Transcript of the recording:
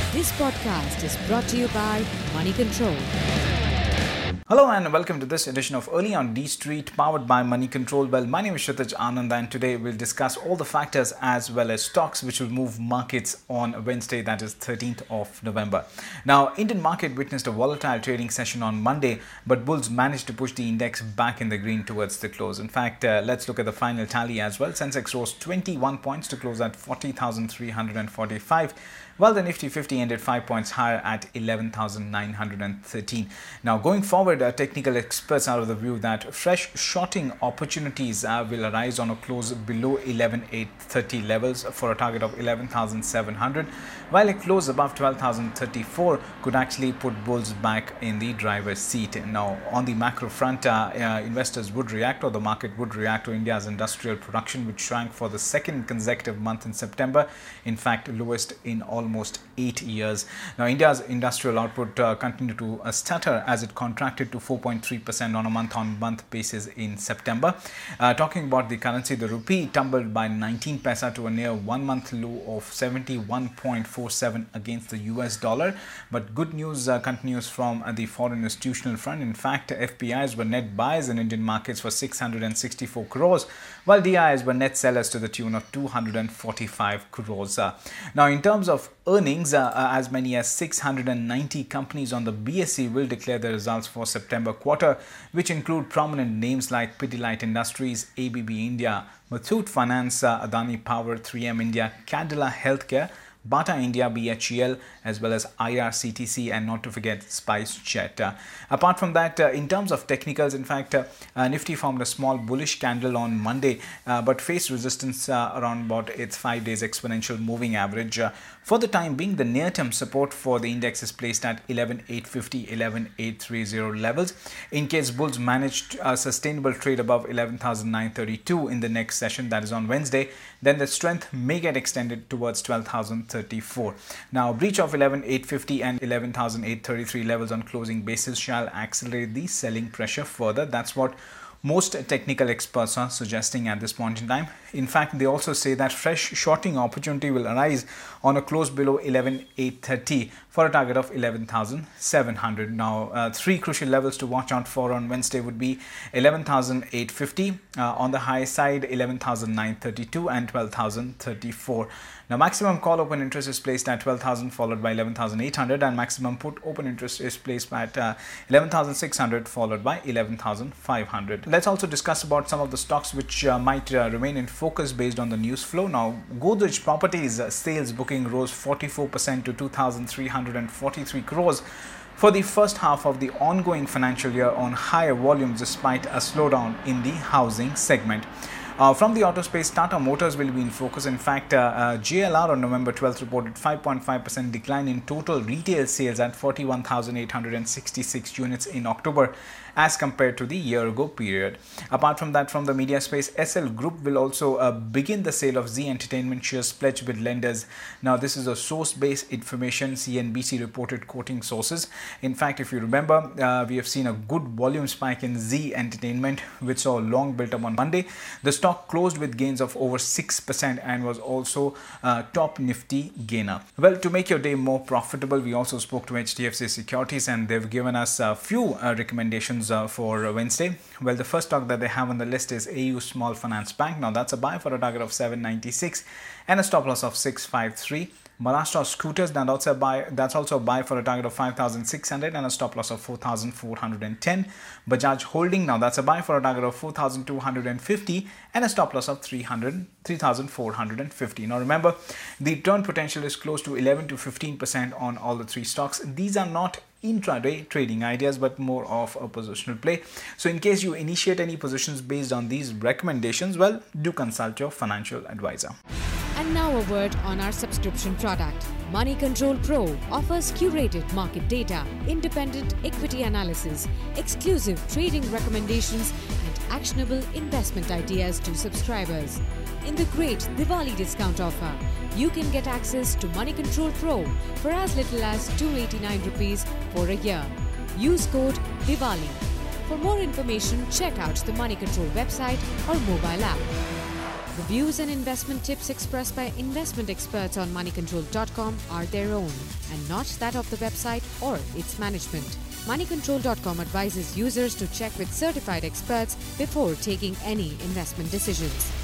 This podcast is brought to you by Money Control. Hello and welcome to this edition of Early on D Street, powered by Money Control. Well, my name is Kshitij Anand and today we'll discuss all the factors as well as stocks which will move markets on Wednesday, that is 13th of November. Now, Indian market witnessed a volatile trading session on Monday, but bulls managed to push the index back in the green towards the close. In fact, let's look at the final tally as well. Sensex rose 21 points to close at 40,345. While the Nifty 50 ended 5 points higher at 11,913. Now, going forward, technical experts are of the view that fresh shorting opportunities will arise on a close below 11,830 levels for a target of 11,700, while a close above 12,034 could actually put bulls back in the driver's seat. Now, on the macro front, investors would react, or the market would react, to India's industrial production, which shrank for the second consecutive month in September. In fact, lowest in almost 8 years. Now, India's industrial output continued to stutter as it contracted to 4.3% on a month-on-month basis in September. Talking about the currency, the rupee tumbled by 19 paisa to a near one-month low of 71.47 against the US dollar. But good news continues from the foreign institutional front. In fact, FPIs were net buyers in Indian markets for 664 crores, while DIs were net sellers to the tune of 245 crores. Now, in terms of earnings, as many as 690 companies on the BSE will declare their results for September quarter, which include prominent names like Pidilite Industries, ABB India, Muthoot Finance, Adani Power, 3M India, Cadila Healthcare, Bata India, BHEL, as well as IRCTC, and not to forget SpiceJet. Apart from that, in terms of technicals, in fact, Nifty formed a small bullish candle on Monday, but faced resistance around about its 5 days exponential moving average. For the time being, the near-term support for the index is placed at 11,850, 11,830 levels. In case bulls manage a sustainable trade above 11,932 in the next session, that is on Wednesday, then the strength may get extended towards 12,034. Now, breach of 11,850 and 11,833 levels on closing basis shall accelerate the selling pressure further. That's what most technical experts are suggesting at this point in time. In fact, they also say that fresh shorting opportunity will arise on a close below 11,830 for a target of 11,700. Now, three crucial levels to watch out for on Wednesday would be 11,850, on the high side 11,932 and 12,034. Now, maximum call open interest is placed at 12,000 followed by 11,800, and maximum put open interest is placed at 11,600 followed by 11,500. Let's also discuss about some of the stocks which might remain in focus based on the news flow. Now, Godrej Properties sales booking rose 44% to 2,343 crores for the first half of the ongoing financial year on higher volumes despite a slowdown in the housing segment. From the auto space, Tata Motors will be in focus. In fact, JLR on November 12th reported 5.5% decline in total retail sales at 41,866 units in October as compared to the year-ago period. Apart from that, from the media space, SL Group will also begin the sale of Zee Entertainment shares pledged with lenders. Now, this is a source-based information, CNBC reported quoting sources. In fact, if you remember, we have seen a good volume spike in Zee Entertainment, which saw long built up on Monday. The stock closed with gains of over 6% and was also top Nifty gainer. Well, to make your day more profitable, we also spoke to HDFC Securities and they've given us a few recommendations for Wednesday. Well, the first stock that they have on the list is AU Small Finance Bank. Now, that's a buy for a target of 796 and a stop loss of 653. Maharashtra Scooters, now that's also a buy for a target of 5,600 and a stop loss of 4,410. Bajaj Holding, now that's a buy for a target of 4,250 and a stop loss of 3,450. Now remember, the return potential is close to 11 to 15% on all the three stocks. These are not intraday trading ideas but more of a positional play. So in case you initiate any positions based on these recommendations, well, do consult your financial advisor. And now a word on our subscription product. Money Control Pro offers curated market data, independent equity analysis, exclusive trading recommendations, and actionable investment ideas to subscribers. In the great Diwali discount offer, you can get access to Money Control Pro for as little as 289 rupees for a year. Use code DIWALI. For more information, check out the Money Control website or mobile app. The views and investment tips expressed by investment experts on moneycontrol.com are their own and not that of the website or its management. Moneycontrol.com advises users to check with certified experts before taking any investment decisions.